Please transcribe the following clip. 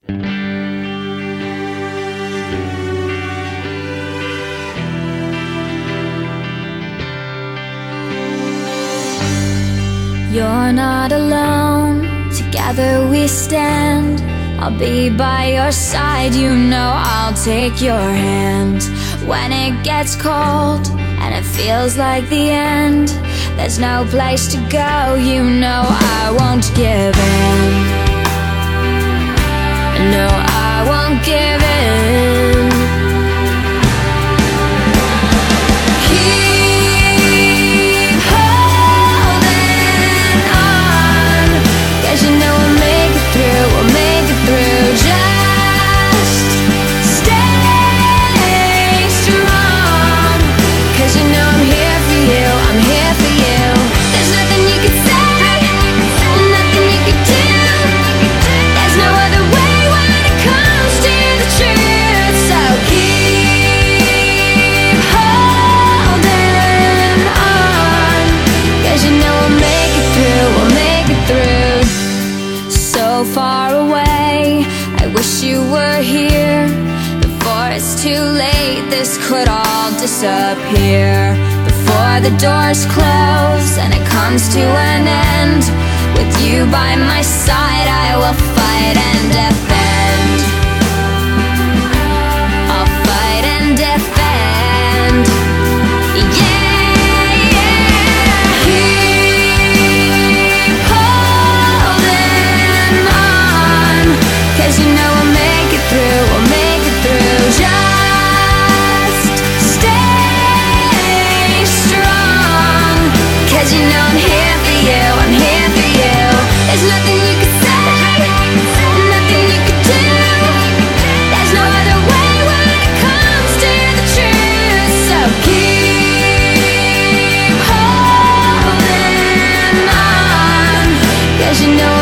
You're not alone, together we stand. I'll be by your side, you know I'll take your hand. When it gets cold and it feels like the end, there's no place to go, you know I won't give in. No, I won't give in. Keep holding on, 'cause you know we'll make it through, we'll make it through. Just stay strong, 'cause you know I'm here for you, I'm here for you. There's nothing you can say, nothing you can do. There's no other way when it comes to the truth. So keep holding on, 'cause you know we'll make it through, we'll make it through. So far away, I wish you were here. Before it's too late, this could all disappear. Before the doors close and it comes to an end, with you by my side I will fight and defend. I'll fight and defend. Yeah, yeah. Keep holding on, 'cause you know we'll make it through, we'll make it through. Just stay strong, 'cause you know I'm here for you, I'm here for you. There's nothing you can say, nothing you can do. There's no other way when it comes to the truth. So keep holding on, 'cause you know